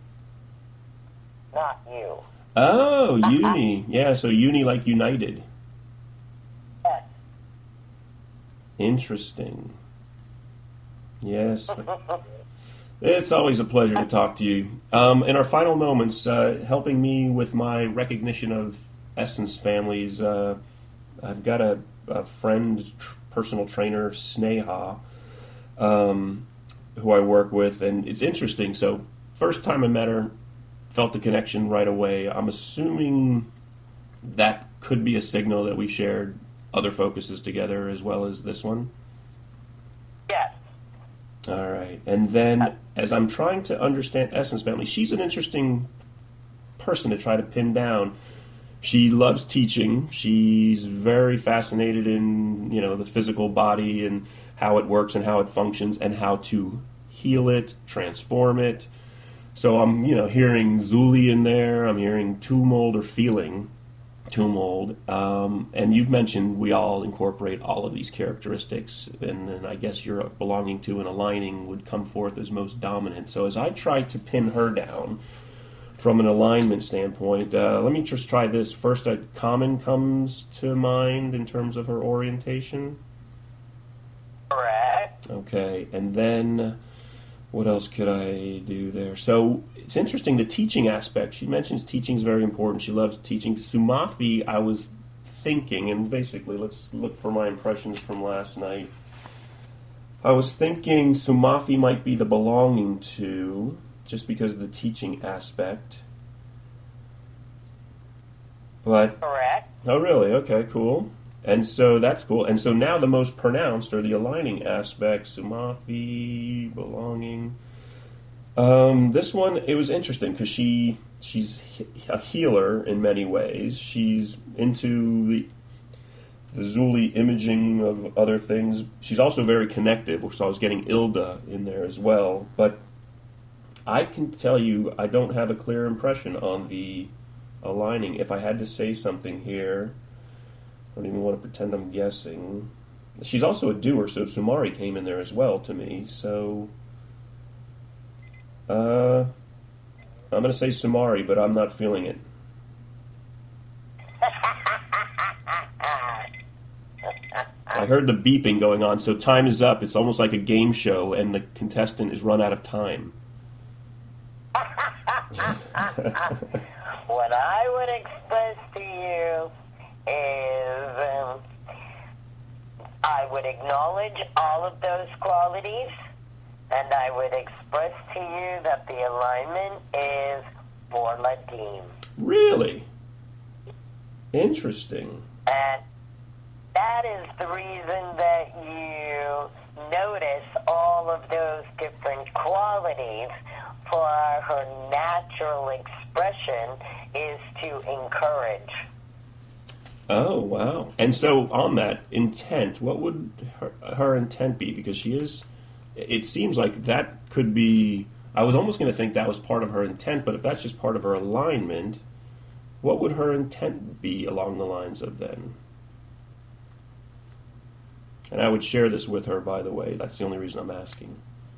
Not you. Oh, uni. Yeah, so uni like united. Yes. Interesting. Yes. It's always a pleasure to talk to you. In our final moments, helping me with my recognition of Essence families, I've got a friend, personal trainer, Sneha, who I work with, and it's interesting. So, first time I met her, felt the connection right away. I'm assuming that could be a signal that we shared other focuses together as well as this one. Yes. All right. And then, as I'm trying to understand Essence Family, she's an interesting person to try to pin down. She loves teaching. She's very fascinated in, the physical body and how it works and how it functions and how to heal it, transform it. So I'm, hearing Zuli in there. I'm hearing Tumult or feeling Tumult. And you've mentioned we all incorporate all of these characteristics, and then I guess your belonging to and aligning would come forth as most dominant. So as I try to pin her down from an alignment standpoint, let me just try this. First, a common comes to mind in terms of her orientation. Correct. Okay, and then what else could I do there? So it's interesting, the teaching aspect. She mentions teaching is very important. She loves teaching. Sumafi, I was thinking, and basically let's look for my impressions from last night. I was thinking Sumafi might be the belonging to, just because of the teaching aspect. But Correct. oh, really? Okay, cool. And so that's cool. And so now the most pronounced are the aligning aspects, Sumafi, belonging. This one, it was interesting because she's a healer in many ways. She's into the Zuli imaging of other things. She's also very connective, so I was getting Ilda in there as well. But I can tell you, I don't have a clear impression on the aligning. If I had to say something here, I don't even want to pretend I'm guessing. She's also a doer, so Sumari came in there as well to me. So, I'm going to say Sumari, but I'm not feeling it. I heard the beeping going on, so time is up. It's almost like a game show, and the contestant is run out of time. What I would express to you is I would acknowledge all of those qualities, and I would express to you that the alignment is for Ladim. Really? Interesting. And that is the reason that you notice all of those different qualities for her natural expression is to encourage. Oh, wow. And so on that intent, what would her intent be? Because she is, it seems like that could be, I was almost going to think that was part of her intent, but if that's just part of her alignment, what would her intent be along the lines of then? And I would share this with her, by the way. That's the only reason I'm asking.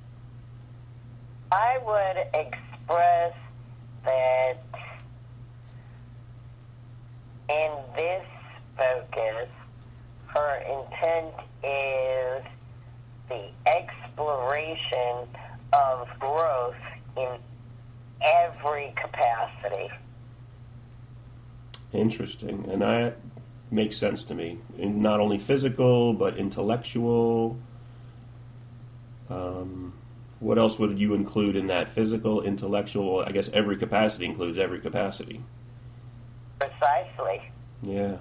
I would express that in this focus, her intent is the exploration of growth in every capacity. Interesting. And that makes sense to me. In not only physical, but intellectual. What else would you include in that? Physical, intellectual, I guess every capacity includes every capacity. Precisely. Yeah.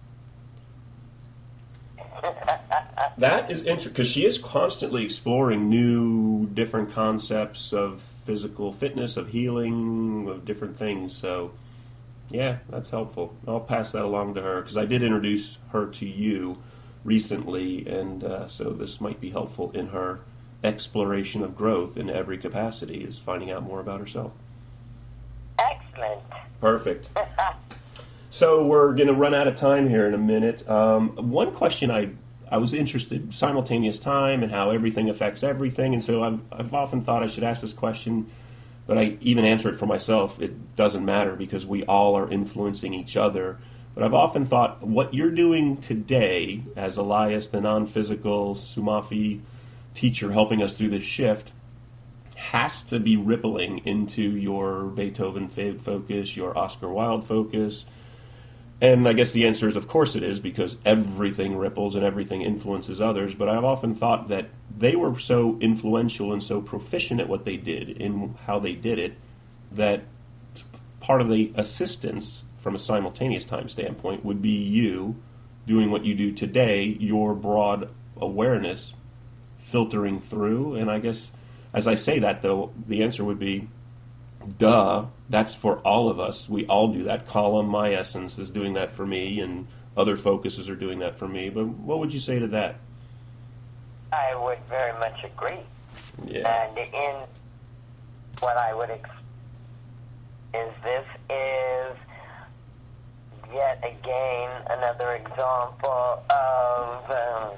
That is interesting, because she is constantly exploring new, different concepts of physical fitness, of healing, of different things. So, yeah, that's helpful. I'll pass that along to her, because I did introduce her to you recently, and so this might be helpful in her exploration of growth in every capacity, is finding out more about herself. Excellent. Perfect. So we're going to run out of time here in a minute. One question I was interested, simultaneous time and how everything affects everything, and so I've often thought I should ask this question, but I even answer it for myself. It doesn't matter because we all are influencing each other. But I've often thought what you're doing today as Elias, the non-physical Sumafi teacher helping us through this shift, has to be rippling into your Beethoven focus, your Oscar Wilde focus. And I guess the answer is, of course it is, because everything ripples and everything influences others. But I've often thought that they were so influential and so proficient at what they did, in how they did it, that part of the assistance from a simultaneous time standpoint would be you doing what you do today, your broad awareness filtering through. And I guess as I say that, though, the answer would be, duh, that's for all of us. We all do that. Column, my essence, is doing that for me, and other focuses are doing that for me. But what would you say to that? I would very much agree. Yeah. And in what I would is this is yet again another example of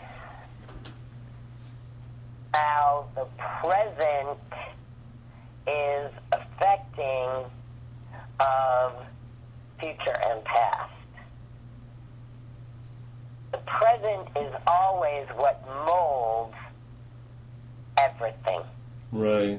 how the present is affecting future and past. The present is always what molds everything. Right.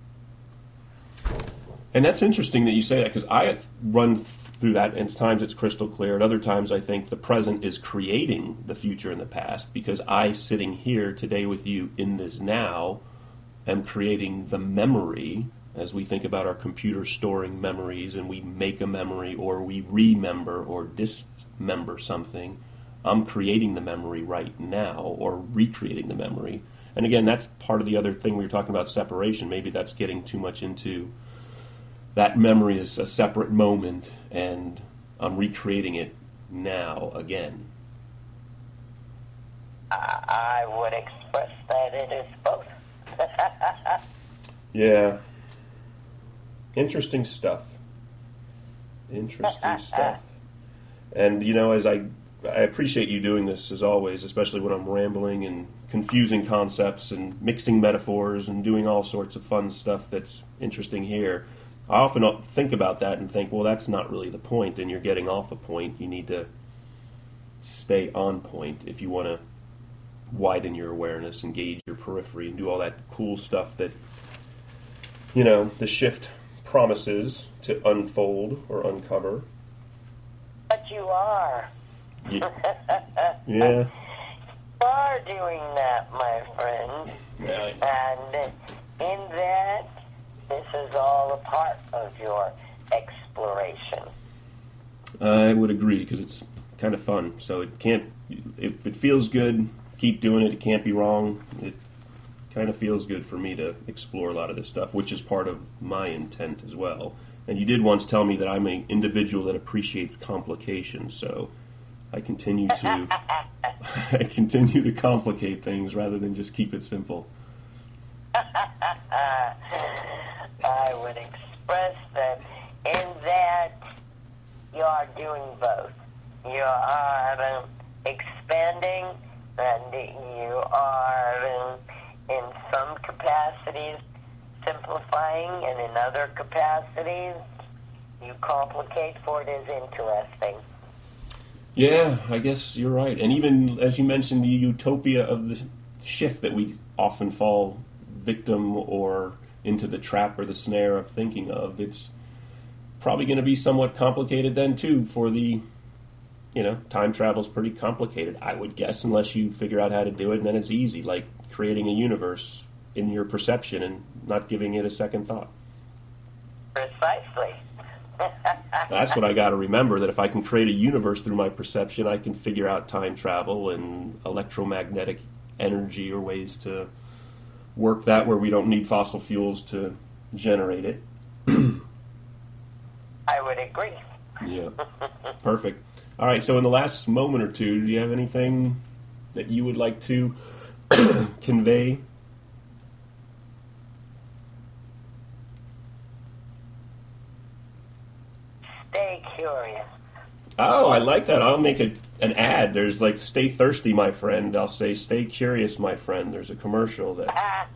And that's interesting that you say that, because I run through that, and at times it's crystal clear. At other times I think the present is creating the future and the past, because I, sitting here today with you in this now, am creating the memory. As we think about our computer storing memories, and we make a memory, or we remember or dismember something, I'm creating the memory right now, or recreating the memory. And again, that's part of the other thing we were talking about, separation. Maybe that's getting too much into that memory is a separate moment, and I'm recreating it now again. I would express that it is both. Yeah. Interesting stuff. Interesting stuff. And, you know, as I appreciate you doing this, as always, especially when I'm rambling and confusing concepts and mixing metaphors and doing all sorts of fun stuff that's interesting here. I often think about that and think, well, that's not really the point, and you're getting off a point. You need to stay on point if you want to widen your awareness, engage your periphery, and do all that cool stuff that, you know, the shift promises to unfold or uncover. But you are. Yeah. You are doing that, my friend. Yeah. And in that, this is all a part of your exploration. I would agree, because it's kind of fun. So it can't, if it feels good, keep doing it. It can't be wrong. It kind of feels good for me to explore a lot of this stuff, which is part of my intent as well. And you did once tell me that I'm an individual that appreciates complications, so I continue to I continue to complicate things rather than just keep it simple. I would express that in that you are doing both. You are expanding, and you are in some capacities simplifying, and in other capacities you complicate, for it is interesting. Yeah, I guess you're right. And even, as you mentioned, the utopia of the shift that we often fall victim or into the trap or the snare of thinking of, it's probably going to be somewhat complicated then, too, for the, time travel's pretty complicated, I would guess, unless you figure out how to do it, and then it's easy, like creating a universe in your perception and not giving it a second thought. Precisely. That's what I got to remember, that if I can create a universe through my perception, I can figure out time travel and electromagnetic energy or ways to work that where we don't need fossil fuels to generate it. I would agree. Yeah, perfect. All right, so in the last moment or two, do you have anything that you would like to convey? Stay curious. Oh, I like that. I'll make an ad. There's like, stay thirsty, my friend. I'll say, stay curious, my friend. There's a commercial that...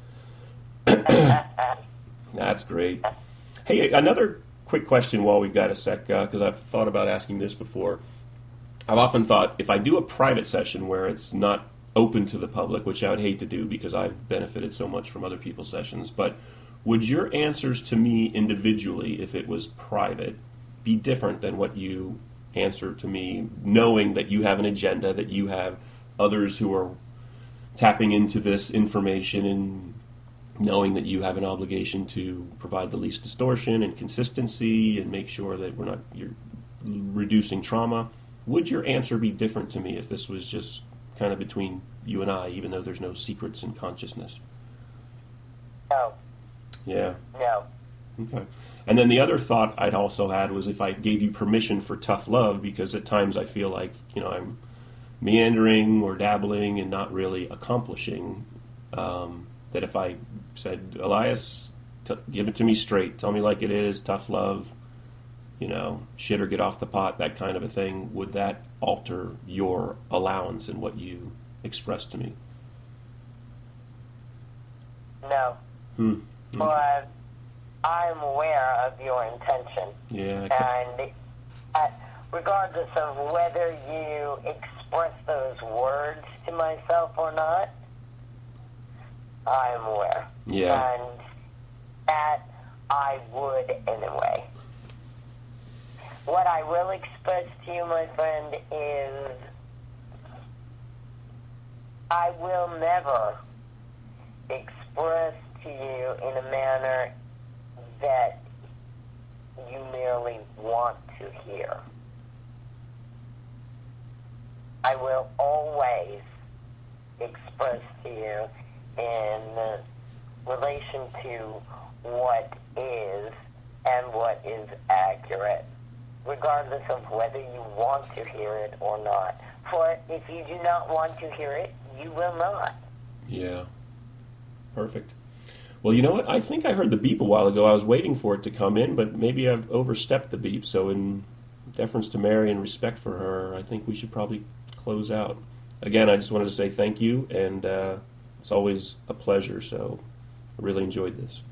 That's great. Hey, another quick question while we've got a sec, because I've thought about asking this before. I've often thought, if I do a private session where it's not open to the public, which I would hate to do because I've benefited so much from other people's sessions, but would your answers to me individually, if it was private, be different than what you answer to me, knowing that you have an agenda, that you have others who are tapping into this information, and knowing that you have an obligation to provide the least distortion and consistency and make sure that you're reducing trauma? Would your answer be different to me if this was just kind of between you and I, even though there's no secrets in consciousness? No. Yeah. No. Okay. And then the other thought I'd also had was if I gave you permission for tough love, because at times I feel like, I'm meandering or dabbling and not really accomplishing, that if I said, Elias, give it to me straight, tell me like it is, tough love, shit or get off the pot, that kind of a thing, would that alter your allowance in what you expressed to me? No. But I'm aware of your intention. Yeah. And regardless of whether you express those words to myself or not, I'm aware. Yeah. And that I would anyway. What I will express to you, my friend, is I will never express to you in a manner that you merely want to hear. I will always express to you in relation to what is and what is accurate, regardless of whether you want to hear it or not. For if you do not want to hear it, you will not. Yeah. Perfect. Well, you know what? I think I heard the beep a while ago. I was waiting for it to come in, but maybe I've overstepped the beep. So in deference to Mary and respect for her, I think we should probably close out. Again, I just wanted to say thank you, and it's always a pleasure. So I really enjoyed this.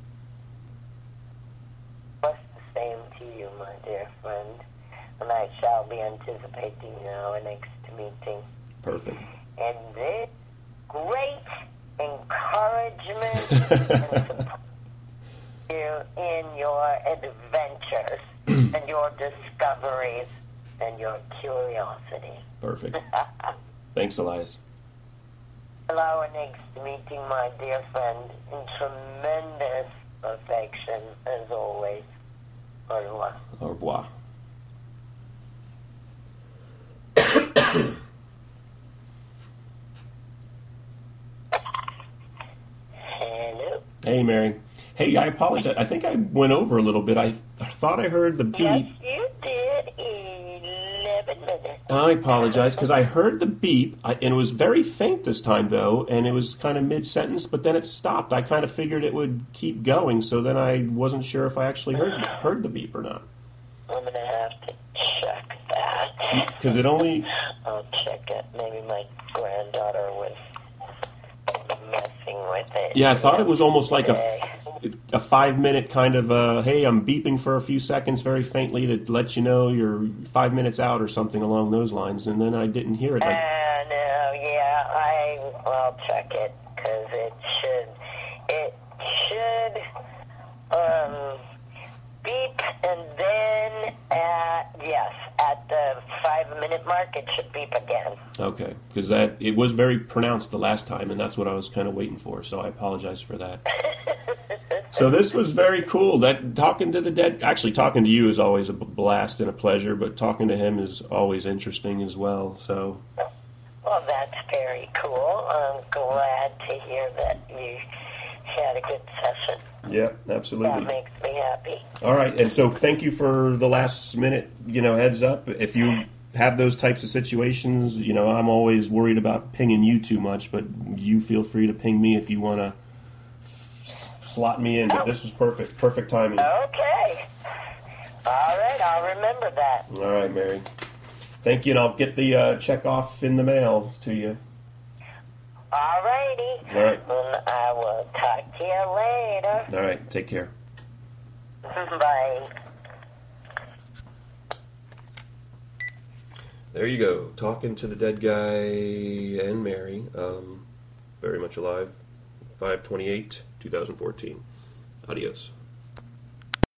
Just the same to you, my dear friend. And I shall be anticipating our next meeting. Perfect. And this great encouragement and support you in your adventures and your discoveries and your curiosity. Perfect. Thanks, Elias. Hello, and next meeting, my dear friend, in tremendous affection, as always. Au revoir. Au revoir. Hey, Mary. Hey, I apologize. I think I went over a little bit. I thought I heard the beep. Yes, you did. 11 minutes. I apologize because I heard the beep, and it was very faint this time, though, and it was kind of mid-sentence, but then it stopped. I kind of figured it would keep going, so then I wasn't sure if I actually heard the beep or not. I'm going to have to check that. Because it only... I'll check it. Maybe my granddaughter was messing with it. Yeah, I thought it was almost like a 5-minute kind of, hey, I'm beeping for a few seconds very faintly to let you know you're 5 minutes out or something along those lines, and then I didn't hear it. No, yeah, I'll check it, because it should beep, and then at the 5-minute mark, it should beep again. Okay, because it was very pronounced the last time, and that's what I was kind of waiting for, so I apologize for that. So this was very cool. That talking to the dead, actually talking to you is always a blast and a pleasure, but talking to him is always interesting as well. So, well, that's very cool. I'm glad to hear that you had a good session. Yeah, absolutely. That makes me happy. All right, and so thank you for the last minute, heads up. If you have those types of situations, I'm always worried about pinging you too much, but you feel free to ping me if you want to slot me in. But this was perfect timing. Okay. All right, I'll remember that. All right, Mary. Thank you, and I'll get the check off in the mail to you. All righty. All right. And I will talk to you later. All right, take care. Bye. There you go, talking to the dead guy and Mary, very much alive, 5/28/2014. Adios.